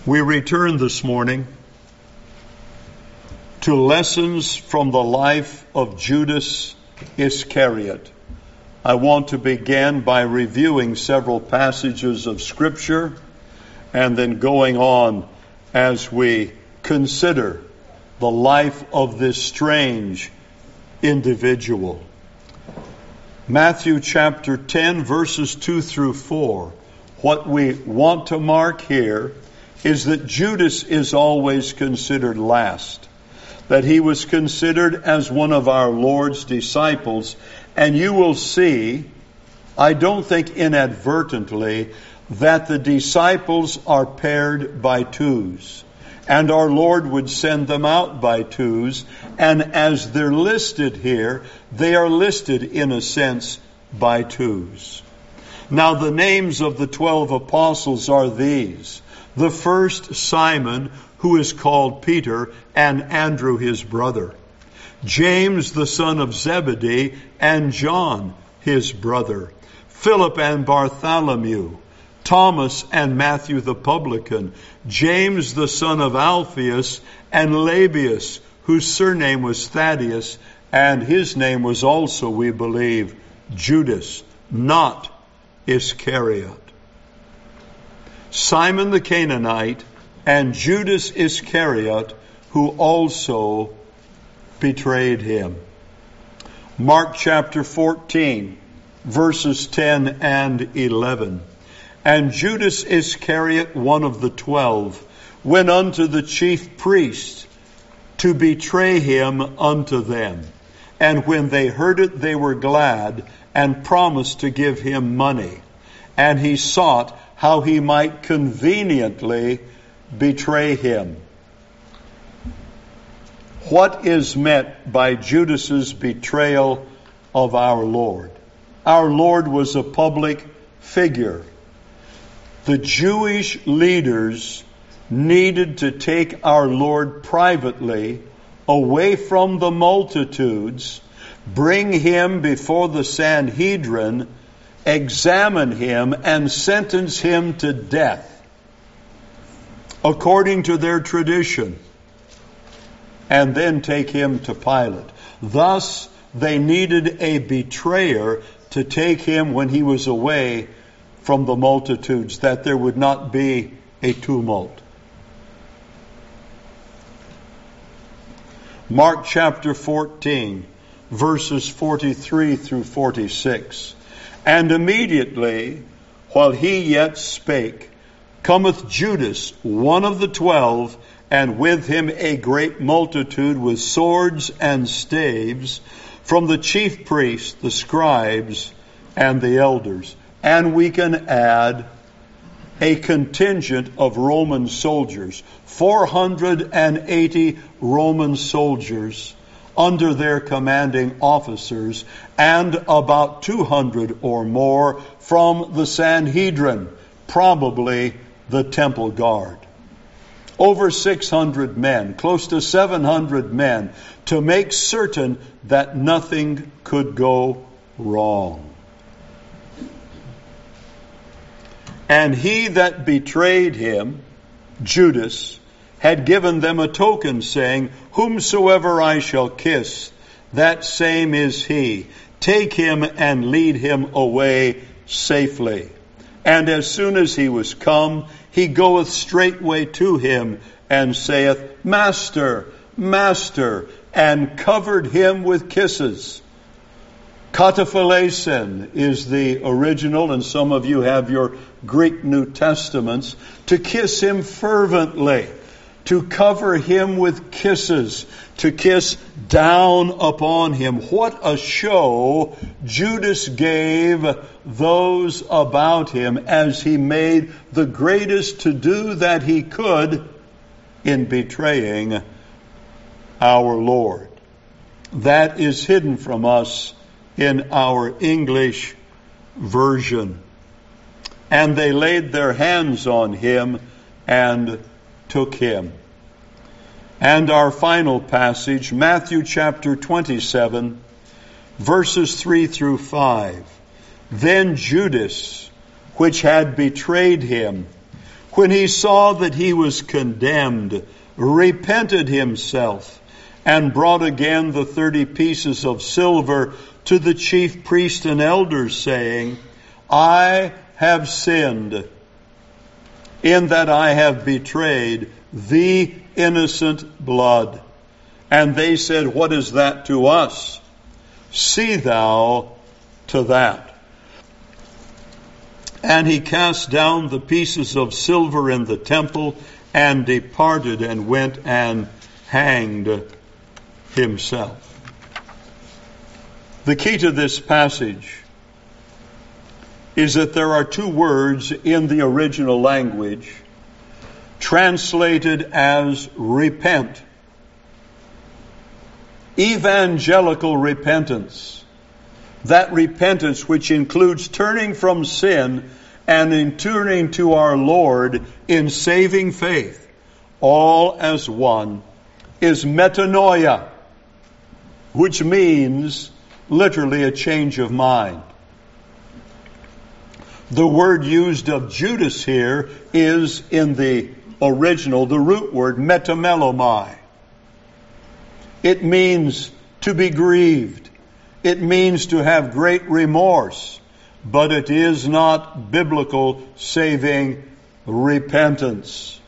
We return this morning to lessons from the life of Judas Iscariot. I want to begin by reviewing several passages of Scripture and then going on as we consider the life of this strange individual. Matthew chapter 10, verses 2 through 4. What we want to mark here is that Judas is always considered last, that he was considered as one of our Lord's disciples, and you will see, I don't think inadvertently, that the disciples are paired by twos, and our Lord would send them out by twos, and as they're listed here, they are listed in a sense by twos. Now the names of the 12 apostles are these. The first, Simon, who is called Peter, and Andrew his brother. James the son of Zebedee, and John his brother. Philip and Bartholomew. Thomas and Matthew the publican. James the son of Alphaeus, and Lebbaeus, whose surname was Thaddeus, and his name was also, we believe, Judas, not Iscariot. Simon the Canaanite, and Judas Iscariot, who also betrayed him. Mark chapter 14, verses 10 and 11. And Judas Iscariot, one of the 12, went unto the chief priests to betray him unto them. And when they heard it, they were glad, and promised to give him money. And he sought how he might conveniently betray him. What is meant by Judas's betrayal of our Lord? Our Lord was a public figure. The Jewish leaders needed to take our Lord privately, away from the multitudes, bring him before the Sanhedrin, examine him, and sentence him to death according to their tradition, and then take him to Pilate. Thus, they needed a betrayer to take him when he was away from the multitudes, that there would not be a tumult. Mark chapter 14, verses 43 through 46. And immediately, while he yet spake, cometh Judas, one of the 12, and with him a great multitude with swords and staves, from the chief priests, the scribes, and the elders. And we can add a contingent of Roman soldiers, 480 Roman soldiers under their commanding officers, and about 200 or more from the Sanhedrin, probably the temple guard. Over 600 men, close to 700 men, to make certain that nothing could go wrong. And he that betrayed him, Judas, had given them a token, saying, Whomsoever I shall kiss, that same is he. Take him and lead him away safely. And as soon as he was come, he goeth straightway to him, and saith, Master, Master, and covered him with kisses. Kataphilesen is the original, and some of you have your Greek New Testaments, to kiss him fervently, to cover him with kisses, to kiss down upon him. What a show Judas gave those about him as he made the greatest to-do that he could in betraying our Lord. That is hidden from us in our English version. And they laid their hands on him and took him. And our final passage, Matthew chapter 27, verses 3 through 5. Then Judas, which had betrayed him, when he saw that he was condemned, repented himself, and brought again the 30 pieces of silver to the chief priest and elders, saying, I have sinned in that I have betrayed the innocent blood. And they said, what is that to us? See thou to that. And he cast down the pieces of silver in the temple and departed and went and hanged himself. The key to this passage is that there are two words in the original language translated as repent. Evangelical repentance. That repentance which includes turning from sin and in turning to our Lord in saving faith, all as one, is metanoia, which means literally a change of mind. The word used of Judas here is in the original, the root word metamelomai. It means to be grieved. It means to have great remorse, but it is not biblical saving repentance.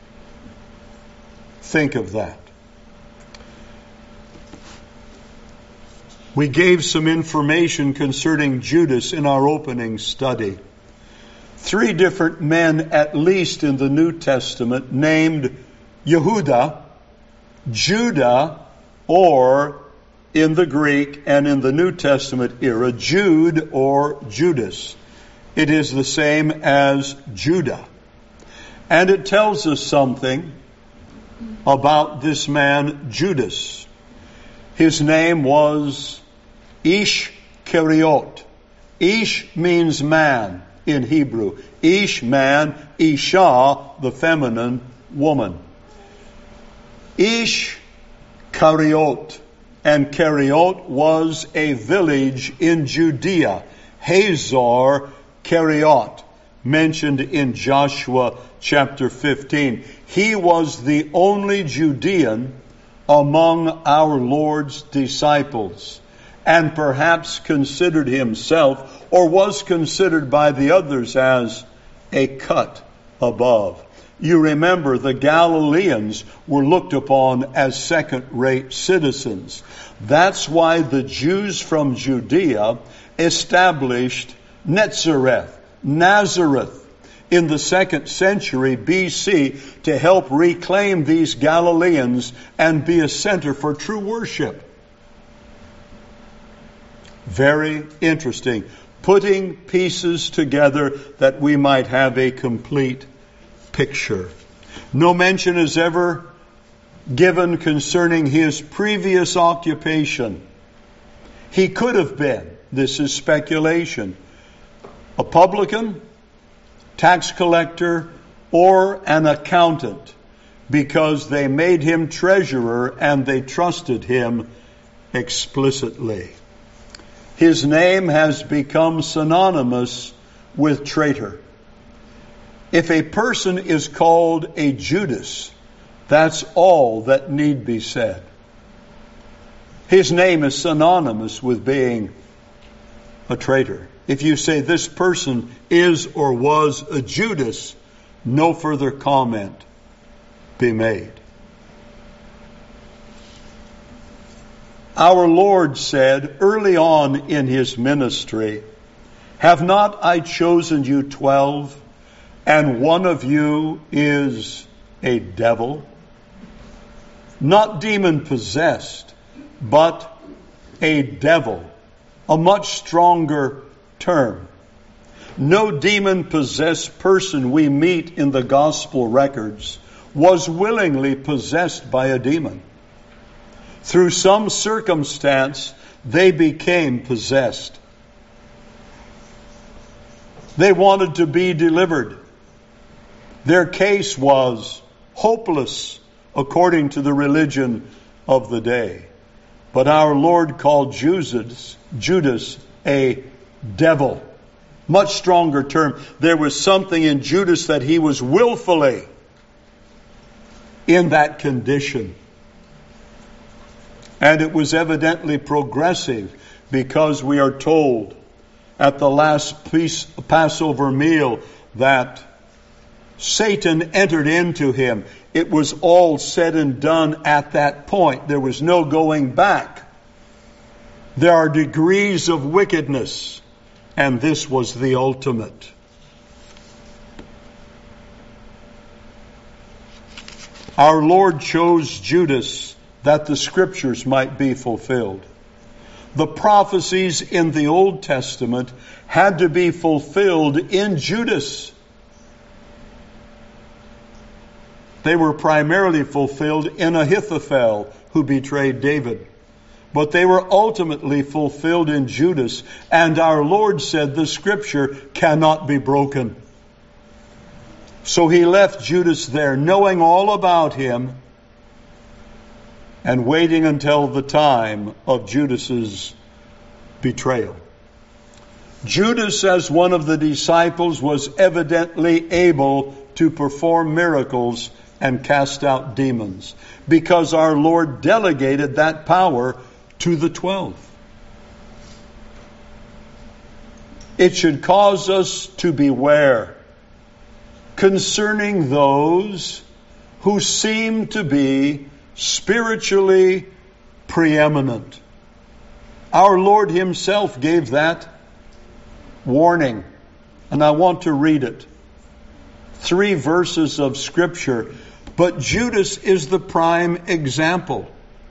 Think of that. We gave some information concerning Judas in our opening study. 3 different men, at least in the New Testament, named Yehuda, Judah, or in the Greek and in the New Testament era, Jude or Judas. It is the same as Judah. And it tells us something about this man, Judas. His name was Ishkariot. Ish means man in Hebrew. Ish, man. Isha, the feminine woman. Ishkariot. And Keriot was a village in Judea. Hazor Keriot, mentioned in Joshua chapter 15. He was the only Judean among our Lord's disciples, and perhaps considered himself, or was considered by the others, as a cut above. You remember the Galileans were looked upon as second-rate citizens. That's why the Jews from Judea established Nazareth in the 2nd century BC to help reclaim these Galileans and be a center for true worship. Very interesting. Putting pieces together that we might have a complete picture. No mention is ever given concerning his previous occupation. He could have been, this is speculation, a publican, tax collector, or an accountant, because they made him treasurer and they trusted him explicitly. His name has become synonymous with traitor. If a person is called a Judas, that's all that need be said. His name is synonymous with being a traitor. If you say this person is or was a Judas, no further comment be made. Our Lord said early on in his ministry, "Have not I chosen you 12, and one of you is a devil?" Not demon-possessed, but a devil. A much stronger term. No demon-possessed person we meet in the gospel records was willingly possessed by a demon. Through some circumstance, they became possessed. They wanted to be delivered. Their case was hopeless according to the religion of the day. But our Lord called Judas a devil. Much stronger term. There was something in Judas that he was willfully in that condition. And it was evidently progressive, because we are told at the last Passover meal that Satan entered into him. It was all said and done at that point. There was no going back. There are degrees of wickedness, and this was the ultimate. Our Lord chose Judas that the Scriptures might be fulfilled. The prophecies in the Old Testament had to be fulfilled in Judas. They were primarily fulfilled in Ahithophel, who betrayed David. But they were ultimately fulfilled in Judas. And our Lord said the Scripture cannot be broken. So he left Judas there, knowing all about him, and waiting until the time of Judas's betrayal. Judas, as one of the disciples, was evidently able to perform miracles and cast out demons, because our Lord delegated that power to the 12. It should cause us to beware concerning those who seem to be spiritually preeminent. Our Lord himself gave that warning, and I want to read it. 3 verses of Scripture, but Judas is the prime example.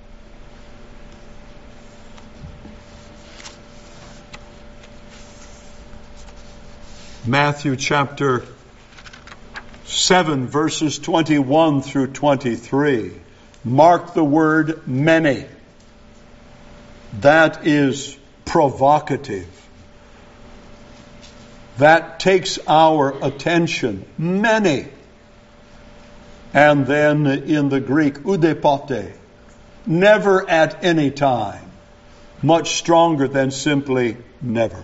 Matthew chapter 7, verses 21 through 23. Mark the word many. That is provocative. That takes our attention. Many. And then in the Greek, oudepote. Never at any time. Much stronger than simply never.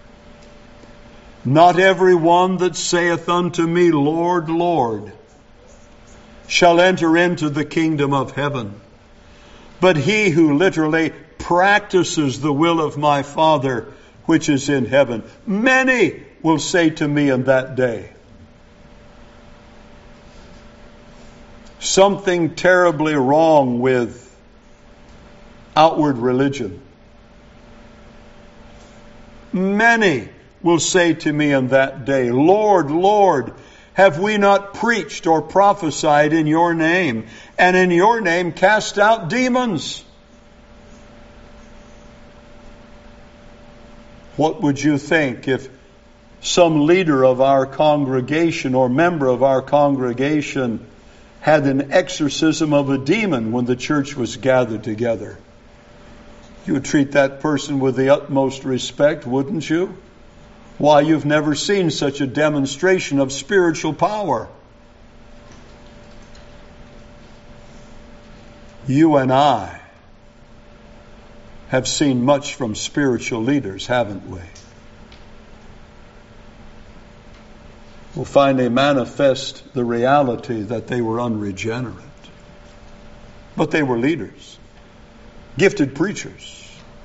Not every one that saith unto me, Lord, Lord, shall enter into the kingdom of heaven, but he who literally practices the will of my Father which is in heaven. Many will say to me in that day, something terribly wrong with outward religion. Many will say to me in that day, Lord, Lord, have we not preached or prophesied in your name, and in your name cast out demons? What would you think if some leader of our congregation or member of our congregation had an exorcism of a demon when the church was gathered together? You would treat that person with the utmost respect, wouldn't you? Why, you've never seen such a demonstration of spiritual power. You and I have seen much from spiritual leaders, haven't we? We'll find they manifest the reality that they were unregenerate. But they were leaders, gifted preachers.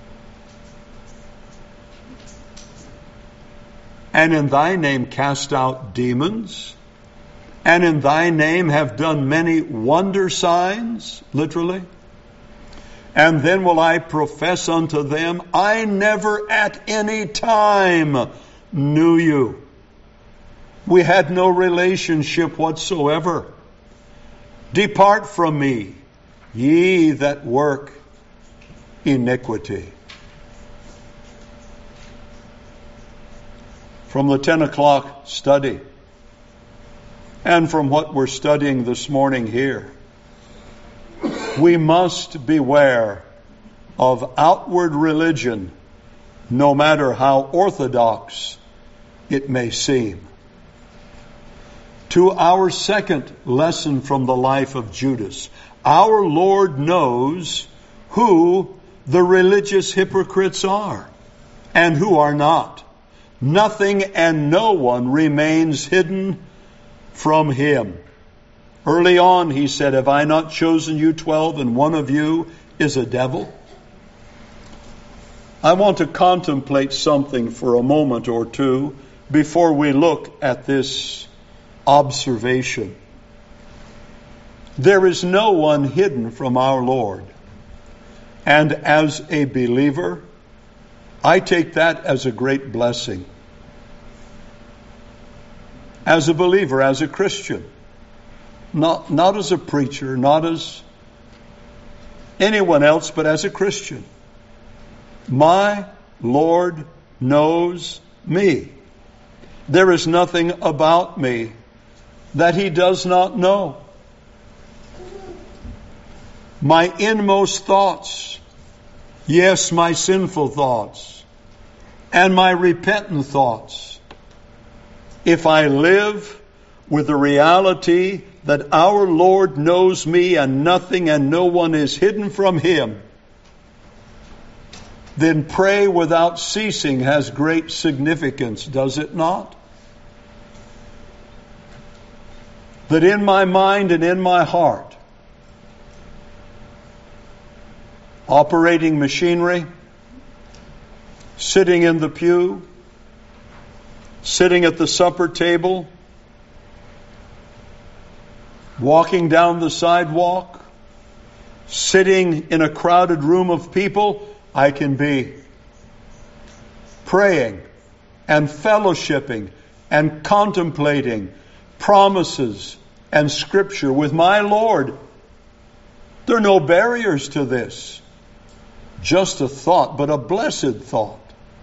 And in thy name cast out demons, and in thy name have done many wonder signs, literally. And then will I profess unto them, I never at any time knew you. We had no relationship whatsoever. Depart from me, ye that work iniquity. From the 10 o'clock study, and from what we're studying this morning here, we must beware of outward religion, no matter how orthodox it may seem. To our second lesson from the life of Judas, our Lord knows who the religious hypocrites are and who are not. Nothing and no one remains hidden from him. Early on he said, have I not chosen you 12 and one of you is a devil? I want to contemplate something for a moment or two before we look at this observation. There is no one hidden from our Lord. And as a believer, I take that as a great blessing. As a believer, as a Christian, not as a preacher, not as anyone else, but as a Christian. My Lord knows me. There is nothing about me that he does not know. My inmost thoughts, yes, my sinful thoughts, and my repentant thoughts. If I live with the reality that our Lord knows me and nothing and no one is hidden from him, then pray without ceasing has great significance, does it not? That in my mind and in my heart, operating machinery, sitting in the pew, sitting at the supper table, walking down the sidewalk, sitting in a crowded room of people, I can be praying and fellowshipping and contemplating promises and Scripture with my Lord. There are no barriers to this. Just a thought, but a blessed thought.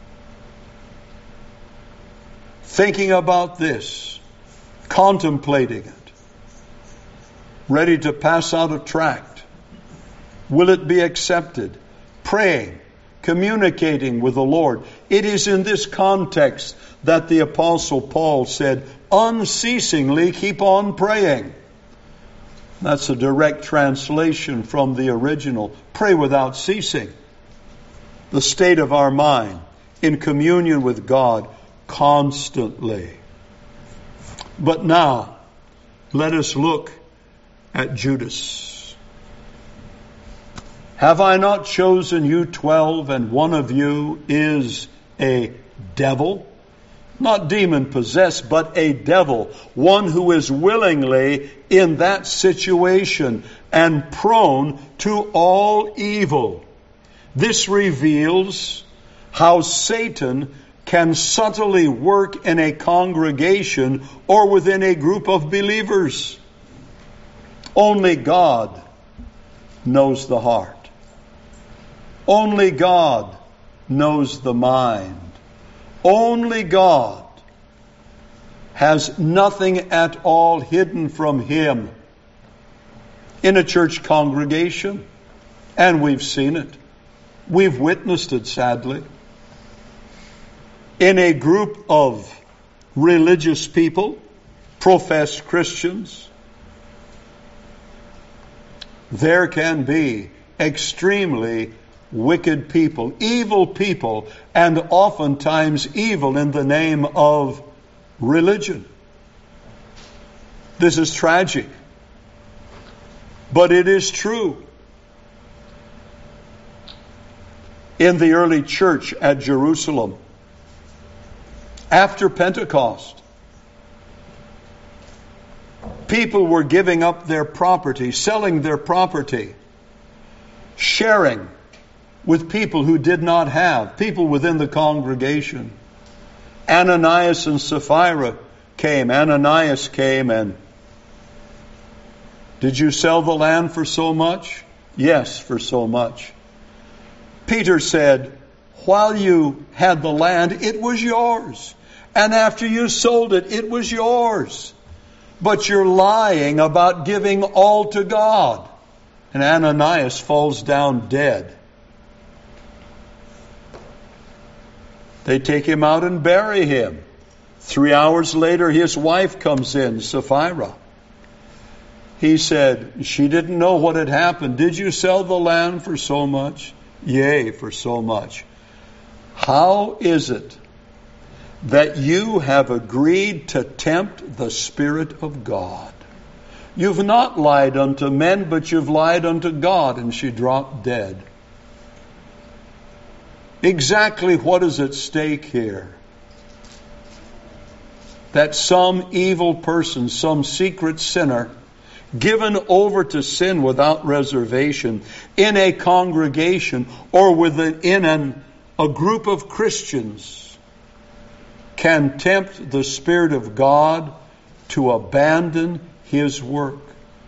Thinking about this, contemplating it, ready to pass out a tract. Will it be accepted? Praying, communicating with the Lord. It is in this context that the Apostle Paul said, unceasingly keep on praying. That's a direct translation from the original. Pray without ceasing. The state of our mind in communion with God constantly. But now, let us look at Judas. Have I not chosen you 12, and one of you is a devil? Not demon-possessed, but a devil. One who is willingly in that situation and prone to all evil. This reveals how Satan can subtly work in a congregation or within a group of believers. Only God knows the heart. Only God knows the mind. Only God has nothing at all hidden from him in a church congregation. And we've seen it. We've witnessed it, sadly. In a group of religious people, professed Christians, there can be extremely wicked people, and oftentimes evil in the name of religion. This is tragic, but it is true. In the early church at Jerusalem, after Pentecost, people were giving up their property, selling their property, sharing with people who did not have, people within the congregation. Ananias and Sapphira came. Ananias came and, did you sell the land for so much? Yes, for so much. Peter said, while you had the land, it was yours. And after you sold it, it was yours. But you're lying about giving all to God. And Ananias falls down dead. They take him out and bury him. 3 hours later, his wife comes in, Sapphira. He said, she didn't know what had happened. Did you sell the land for so much? Yea, for so much. How is it that you have agreed to tempt the Spirit of God. You've not lied unto men, but you've lied unto God." And she dropped dead. Exactly what is at stake here? That some evil person, some secret sinner, given over to sin without reservation in a congregation or within a group of Christians, can tempt the Spirit of God to abandon His work.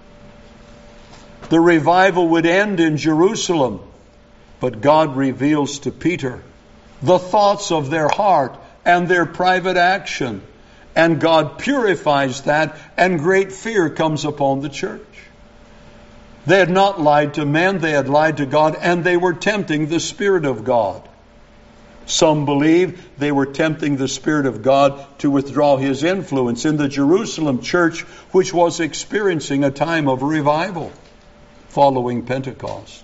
The revival would end in Jerusalem, but God reveals to Peter the thoughts of their heart and their private action. And God purifies that, and great fear comes upon the church. They had not lied to men, they had lied to God, and they were tempting the Spirit of God. Some believe they were tempting the Spirit of God to withdraw His influence in the Jerusalem church, which was experiencing a time of revival following Pentecost.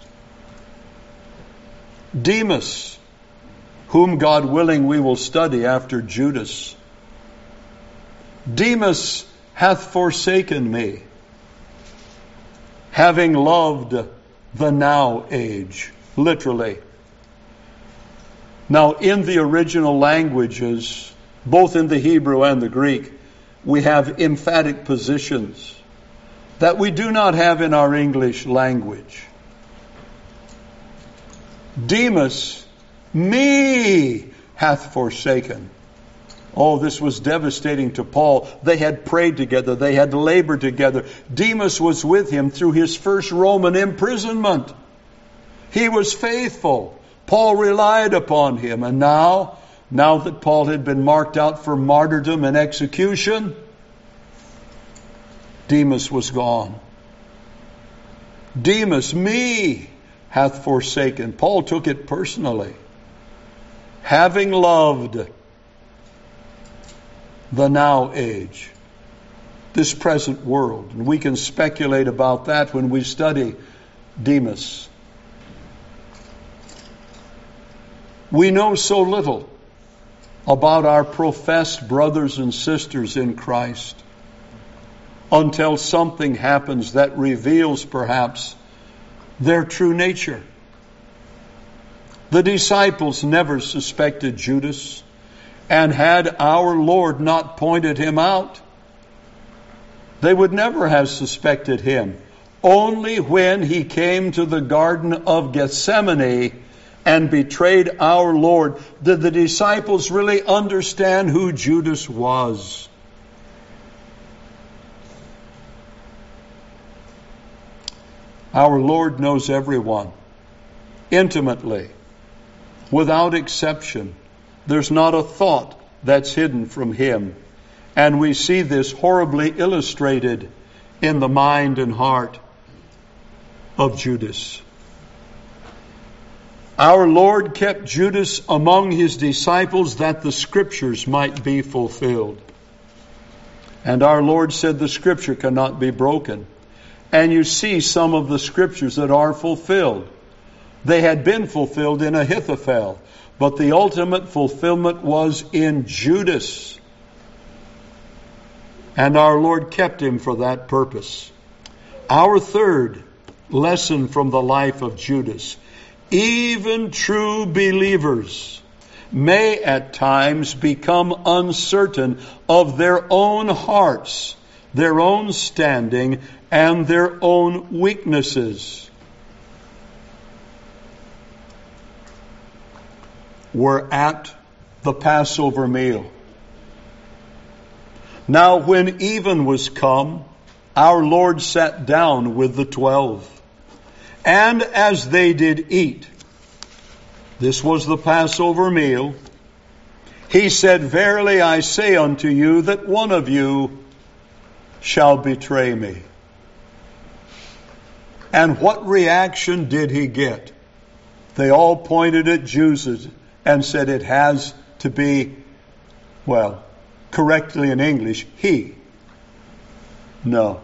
Demas, whom God willing we will study after Judas. Demas hath forsaken me, having loved the now age. Literally. Now, in the original languages, both in the Hebrew and the Greek, we have emphatic positions that we do not have in our English language. Demas, me hath forsaken. Oh, this was devastating to Paul. They had prayed together. They had labored together. Demas was with him through his first Roman imprisonment. He was faithful. Paul relied upon him. And now that Paul had been marked out for martyrdom and execution, Demas was gone. Demas, me hath forsaken. Paul took it personally. Having loved the now age, this present world. And we can speculate about that when we study Demas. We know so little about our professed brothers and sisters in Christ until something happens that reveals perhaps their true nature. The disciples never suspected Judas, and had our Lord not pointed him out, they would never have suspected him. Only when he came to the Garden of Gethsemane and betrayed our Lord did the disciples really understand who Judas was. Our Lord knows everyone intimately, without exception. There's not a thought that's hidden from Him. And we see this horribly illustrated in the mind and heart of Judas. Our Lord kept Judas among His disciples that the Scriptures might be fulfilled. And our Lord said the Scripture cannot be broken. And you see some of the Scriptures that are fulfilled. They had been fulfilled in Ahithophel, but the ultimate fulfillment was in Judas. And our Lord kept him for that purpose. Our third lesson from the life of Judas: even true believers may at times become uncertain of their own hearts, their own standing, and their own weaknesses. We're at the Passover meal. Now when even was come, our Lord sat down with the 12. And as they did eat, this was the Passover meal, He said, Verily I say unto you that one of you shall betray me. And what reaction did He get? They all pointed at Jesus and said it has to be, well, correctly in English, He. No.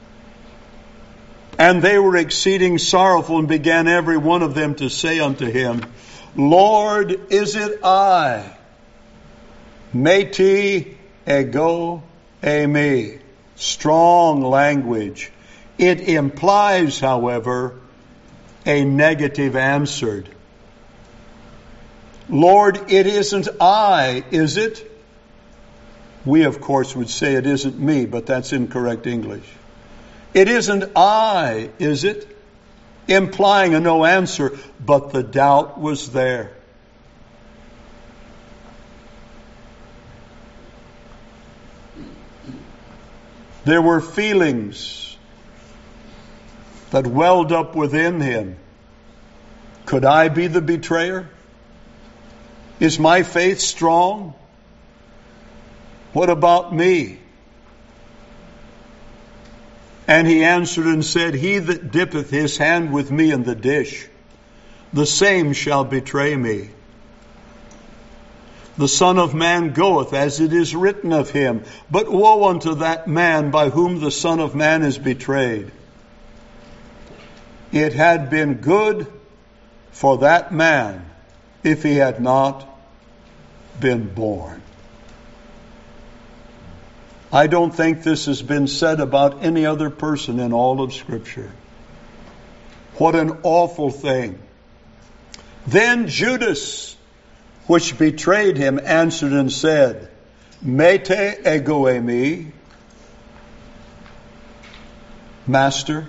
And they were exceeding sorrowful, and began every one of them to say unto Him, Lord, is it I? Meti ego eimi. Strong language. It implies, however, a negative answer. Lord, it isn't I, is it? We, of course, would say it isn't me, but that's incorrect English. It isn't I, is it? Implying a no answer, but the doubt was there. There were feelings that welled up within him. Could I be the betrayer? Is my faith strong? What about me? And he answered and said, He that dippeth his hand with me in the dish, the same shall betray me. The Son of Man goeth as it is written of him. But woe unto that man by whom the Son of Man is betrayed. It had been good for that man if he had not been born. I don't think this has been said about any other person in all of Scripture. What an awful thing. Then Judas, which betrayed him, answered and said, Mete ego eimi, Master,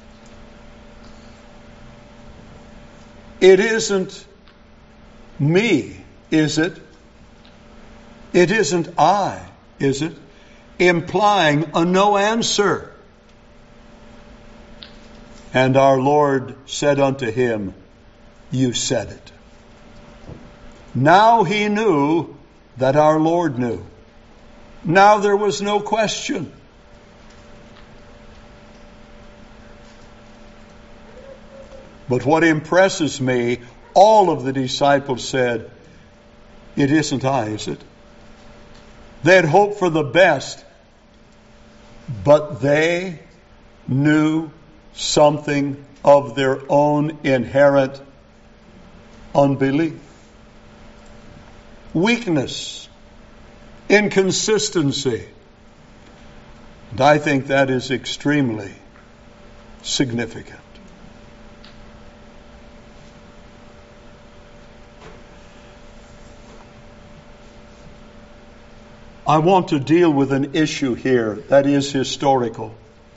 it isn't me, is it? It isn't I, is it? Implying a no answer. And our Lord said unto him, You said it. Now he knew that our Lord knew. Now there was no question. But what impresses me, all of the disciples said, It isn't I, is it? They had hoped for the best, but they knew something of their own inherent unbelief, weakness, inconsistency. And I think that is extremely significant. I want to deal with an issue here that is historical.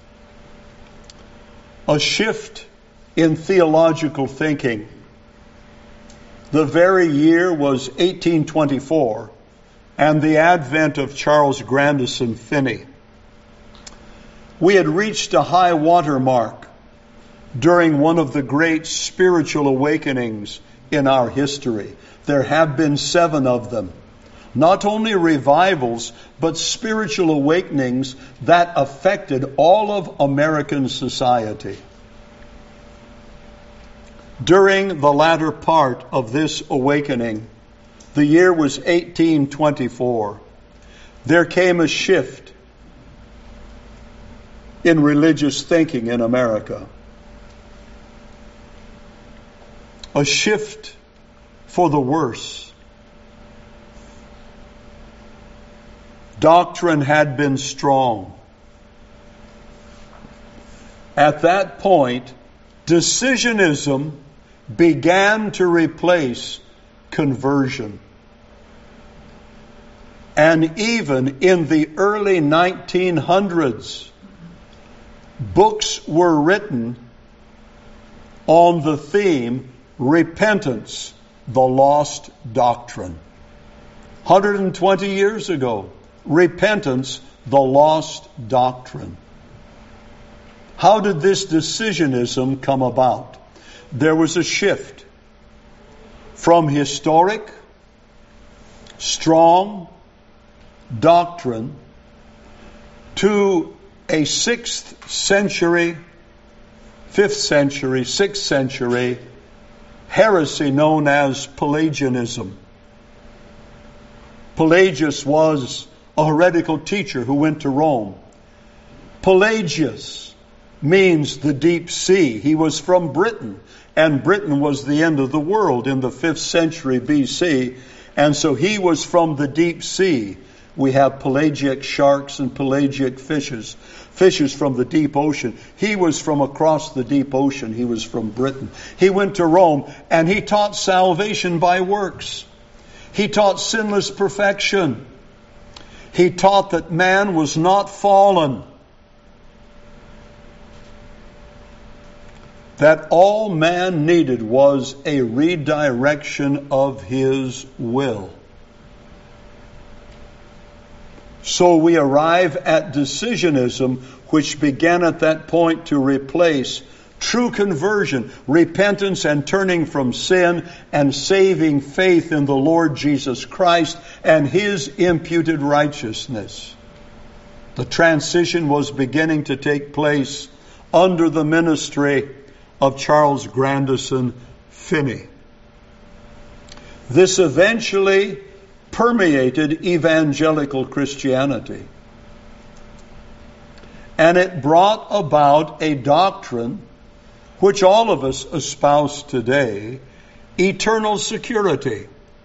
A shift in theological thinking. The very year was 1824, and the advent of Charles Grandison Finney. We had reached a high water mark during one of the great spiritual awakenings in our history. There have been 7 of them. Not only revivals, but spiritual awakenings that affected all of American society. During the latter part of this awakening, the year was 1824, there came a shift in religious thinking in America. A shift for the worse. Doctrine had been strong. At that point, decisionism began to replace conversion. And even in the early 1900s, books were written on the theme, Repentance, the Lost Doctrine. 120 years ago, Repentance, the Lost Doctrine. How did this decisionism come about? There was a shift from historic, strong doctrine to a 6th century, 5th century, 6th century heresy known as Pelagianism. Pelagius was a heretical teacher who went to Rome. Pelagius means the deep sea. He was from Britain, and Britain was the end of the world in the 5th century BC, And so he was from the deep sea. We have pelagic sharks and pelagic fishes from the deep ocean. He was from across the deep ocean. He was from Britain. He went to Rome and he taught salvation by works. He taught sinless perfection. He taught that man was not fallen. That all man needed was a redirection of his will. So we arrive at decisionism, which began at that point to replace true conversion, repentance and turning from sin, and saving faith in the Lord Jesus Christ and His imputed righteousness. The transition was beginning to take place under the ministry of Charles Grandison Finney. This eventually permeated evangelical Christianity. And it brought about a doctrine which all of us espouse today, eternal security.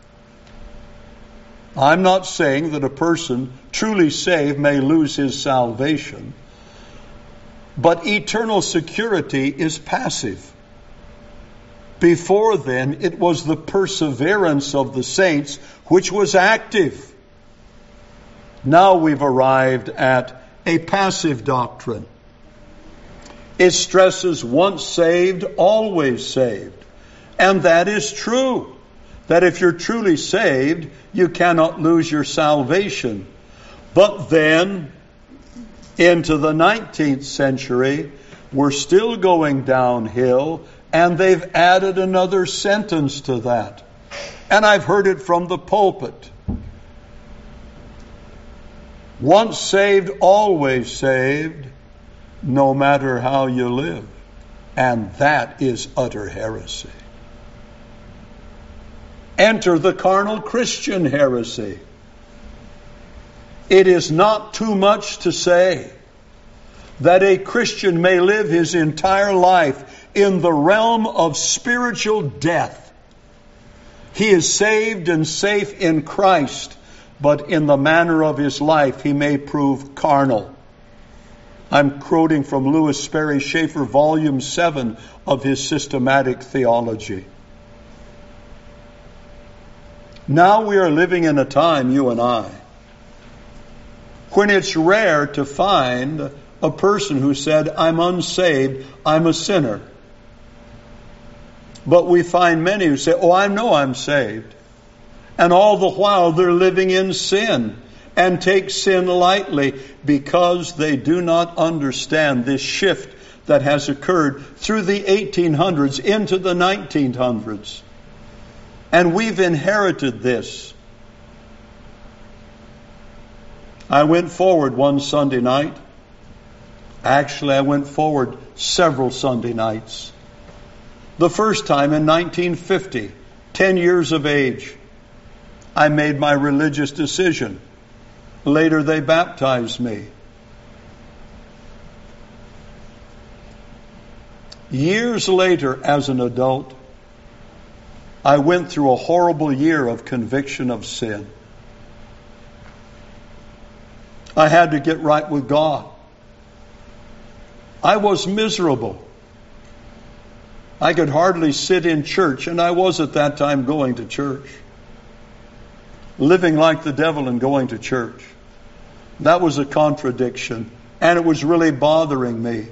I'm not saying that a person truly saved may lose his salvation, but eternal security is passive. Before then, it was the perseverance of the saints which was active. Now we've arrived at a passive doctrine. It stresses once saved, always saved. And that is true. That if you're truly saved, you cannot lose your salvation. But then, into the 19th century, we're still going downhill, and they've added another sentence to that. And I've heard it from the pulpit. Once saved, always saved, no matter how you live. And that is utter heresy. Enter the carnal Christian heresy. It is not too much to say that a Christian may live his entire life in the realm of spiritual death. He is saved and safe in Christ, but in the manner of his life he may prove carnal. I'm quoting from Louis Sperry Chafer, Volume 7 of his Systematic Theology. Now we are living in a time, you and I, when it's rare to find a person who said, I'm unsaved, I'm a sinner. But we find many who say, I know I'm saved. And all the while they're living in sin and take sin lightly because they do not understand this shift that has occurred through the 1800s into the 1900s. And we've inherited this. I went forward one Sunday night. Actually, I went forward several Sunday nights. The first time in 1950, 10 years of age, I made my religious decision. Later, they baptized me. Years later, as an adult, I went through a horrible year of conviction of sin. I had to get right with God. I was miserable. I could hardly sit in church, and I was at that time going to church. Living like the devil and going to church. That was a contradiction, and it was really bothering me.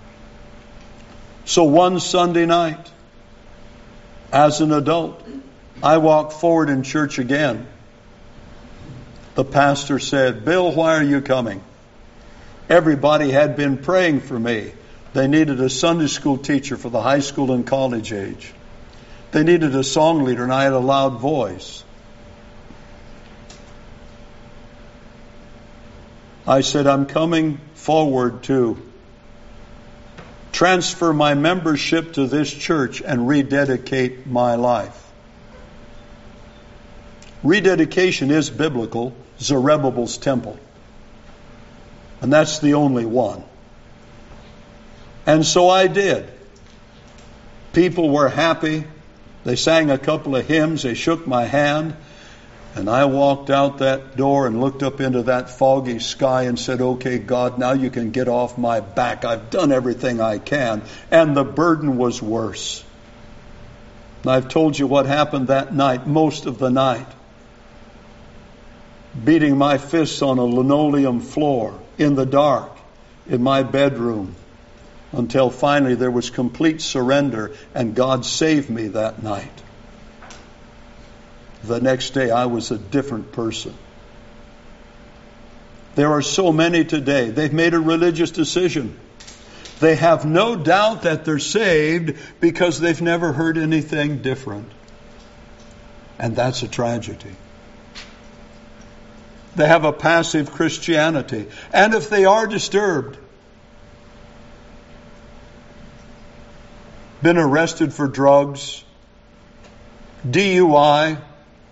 So one Sunday night, as an adult, I walked forward in church again. The pastor said, Bill, why are you coming? Everybody had been praying for me. They needed a Sunday school teacher for the high school and college age. They needed a song leader, and I had a loud voice. I said, I'm coming forward to transfer my membership to this church and rededicate my life. Rededication is biblical, Zerubbabel's temple. And that's the only one. And so I did. People were happy. They sang a couple of hymns. They shook my hand. And I walked out that door and looked up into that foggy sky and said, okay, God, now you can get off my back. I've done everything I can. And the burden was worse. And I've told you what happened that night, most of the night. Beating my fists on a linoleum floor in the dark in my bedroom until finally there was complete surrender and God saved me that night. The next day I was a different person. There are so many today. They've made a religious decision. They have no doubt that they're saved because they've never heard anything different. And that's a tragedy. They have a passive Christianity. And if they are disturbed, been arrested for drugs, DUI,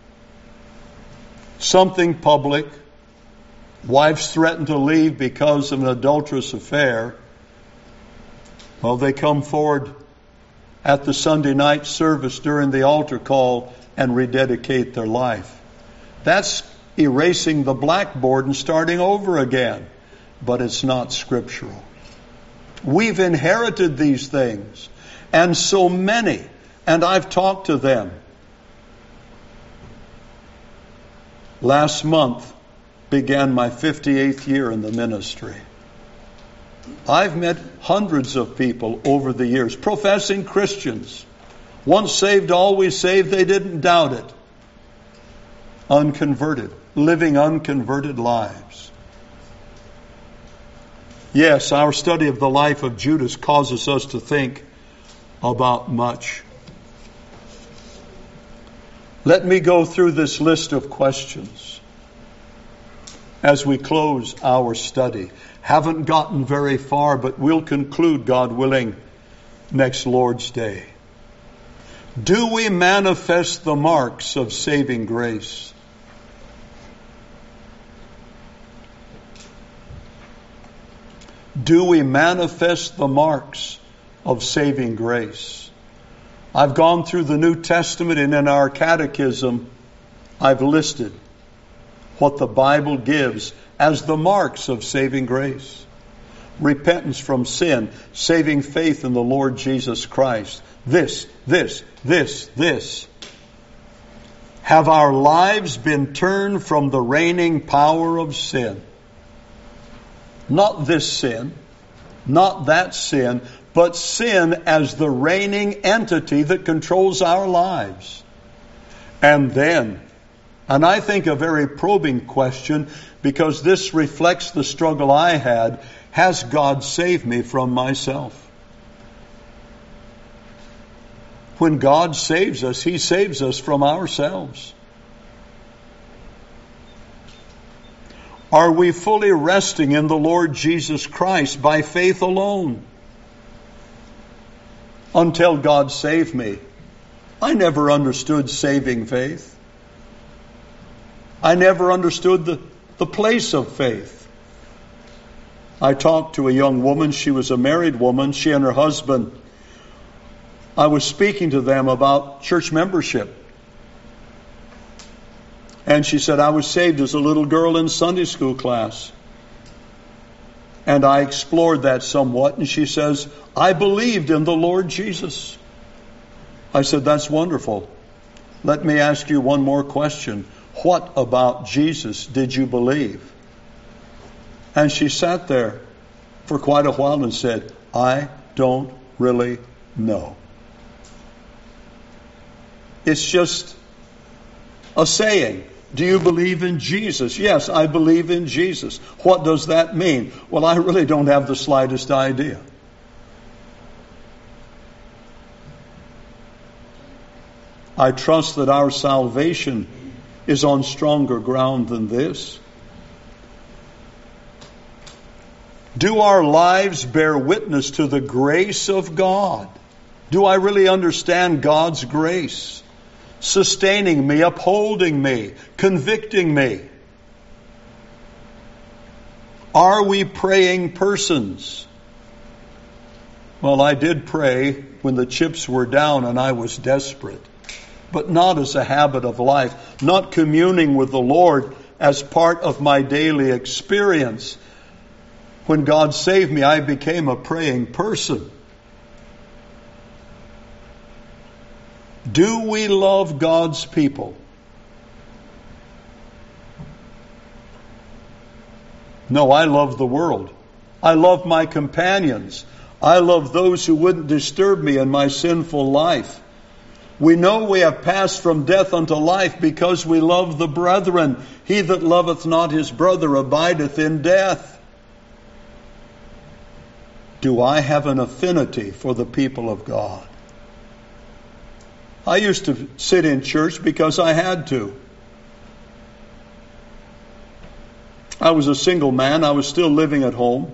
something public, wives threatened to leave because of an adulterous affair, well, they come forward at the Sunday night service during the altar call and rededicate their life. That's erasing the blackboard and starting over again. But it's not scriptural. We've inherited these things. And so many. And I've talked to them. Last month began my 58th year in the ministry. I've met hundreds of people over the years, professing Christians. Once saved, always saved. They didn't doubt it. Unconverted, living unconverted lives. Yes, our study of the life of Judas causes us to think about much. Let me go through this list of questions as we close our study. Haven't gotten very far, but we'll conclude, God willing, next Lord's Day. Do we manifest the marks of saving grace? Do we manifest the marks of saving grace? I've gone through the New Testament, and in our catechism, I've listed what the Bible gives as the marks of saving grace. Repentance from sin, saving faith in the Lord Jesus Christ. This. Have our lives been turned from the reigning power of sin? Not this sin, not that sin, but sin as the reigning entity that controls our lives. And then, and I think a very probing question, because this reflects the struggle I had, has God saved me from myself? When God saves us, He saves us from ourselves. Are we fully resting in the Lord Jesus Christ by faith alone? Until God saved me, I never understood saving faith. I never understood the place of faith. I talked to a young woman. She was a married woman. She and her husband. I was speaking to them about church membership. And she said, I was saved as a little girl in Sunday school class. And I explored that somewhat. And she says, I believed in the Lord Jesus. I said, that's wonderful. Let me ask you one more question. What about Jesus did you believe? And she sat there for quite a while and said, I don't really know. It's just a saying. Do you believe in Jesus? Yes, I believe in Jesus. What does that mean? Well, I really don't have the slightest idea. I trust that our salvation is on stronger ground than this. Do our lives bear witness to the grace of God? Do I really understand God's grace? Sustaining me, upholding me, convicting me. Are we praying persons? Well, I did pray when the chips were down and I was desperate. but not as a habit of life, not communing with the Lord as part of my daily experience. When God saved me, I became a praying person. Do we love God's people? No, I love the world. I love my companions. I love those who wouldn't disturb me in my sinful life. We know we have passed from death unto life because we love the brethren. He that loveth not his brother abideth in death. Do I have an affinity for the people of God? I used to sit in church because I had to. I was a single man. I was still living at home.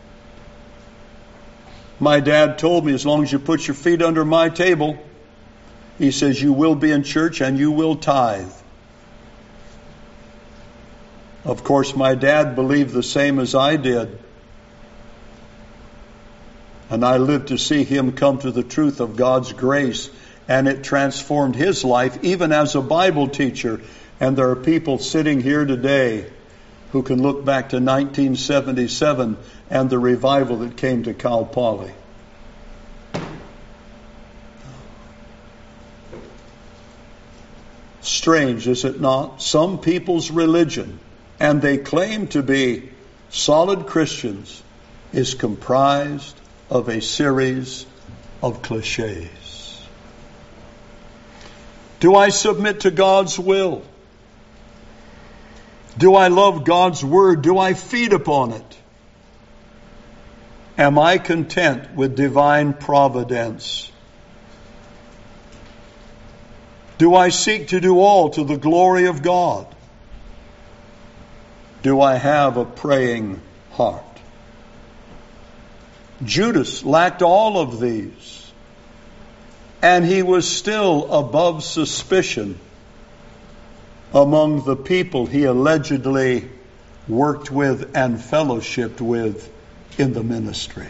My dad told me, as long as you put your feet under my table, he says, you will be in church and you will tithe. Of course, my dad believed the same as I did. And I lived to see him come to the truth of God's grace. And it transformed his life, even as a Bible teacher. And there are people sitting here today who can look back to 1977 and the revival that came to Cal Poly. Strange, is it not? Some people's religion, and they claim to be solid Christians, is comprised of a series of cliches. Do I submit to God's will? Do I love God's word? Do I feed upon it? Am I content with divine providence? Do I seek to do all to the glory of God? Do I have a praying heart? Judas lacked all of these, and he was still above suspicion among the people he allegedly worked with and fellowshiped with in the ministry.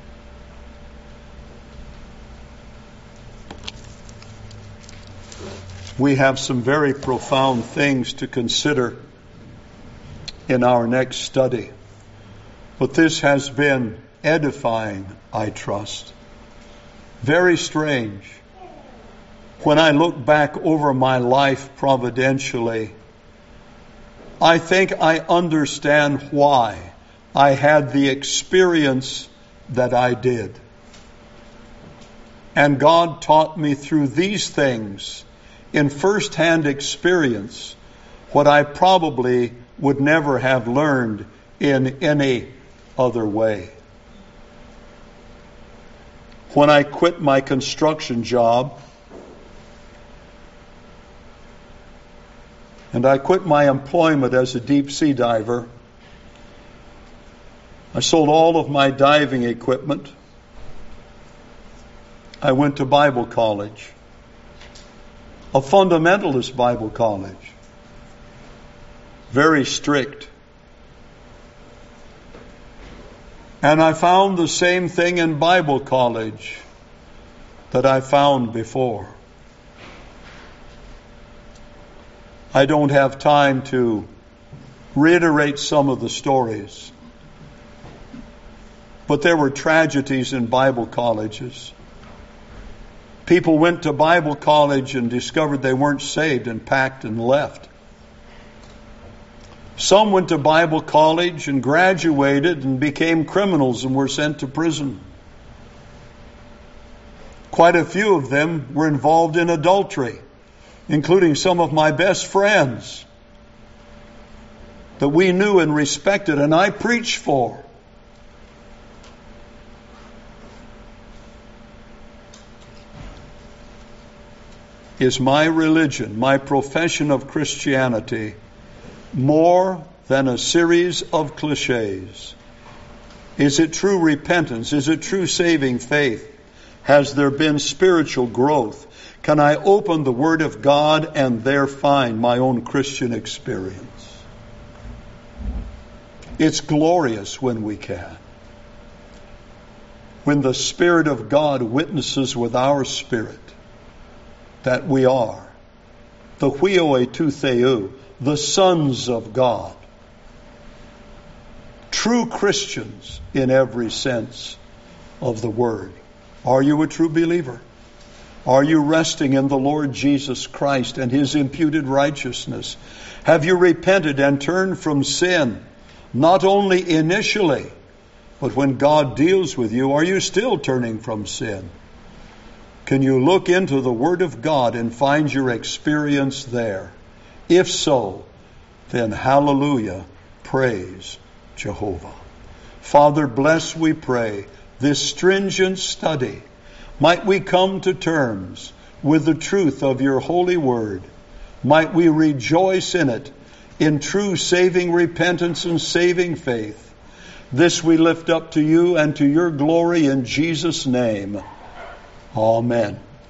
We have some very profound things to consider in our next study. But this has been edifying, I trust. Very strange. When I look back over my life providentially, I think I understand why I had the experience that I did. And God taught me through these things in first-hand experience what I probably would never have learned in any other way. When I quit my construction job, and I quit my employment as a deep sea diver, I sold all of my diving equipment. I went to Bible college, a fundamentalist Bible college, very strict. And I found the same thing in Bible college that I found before. I don't have time to reiterate some of the stories, but there were tragedies in Bible colleges. People went to Bible college and discovered they weren't saved and packed and left. Some went to Bible college and graduated and became criminals and were sent to prison. Quite a few of them were involved in adultery, including some of my best friends that we knew and respected and I preached for. Is my religion, my profession of Christianity, more than a series of cliches? Is it true repentance? Is it true saving faith? Has there been spiritual growth? Can I open the Word of God and there find my own Christian experience? It's glorious when we can. When the Spirit of God witnesses with our spirit that we are the huioi tu theou, the sons of God. True Christians in every sense of the word. Are you a true believer? Are you resting in the Lord Jesus Christ and His imputed righteousness? Have you repented and turned from sin, not only initially, but when God deals with you, are you still turning from sin? Can you look into the Word of God and find your experience there? If so, then hallelujah, praise Jehovah. Father, bless, we pray, this stringent study. Might we come to terms with the truth of your holy word. Might we rejoice in it, in true saving repentance and saving faith. This we lift up to you and to your glory in Jesus' name. Amen.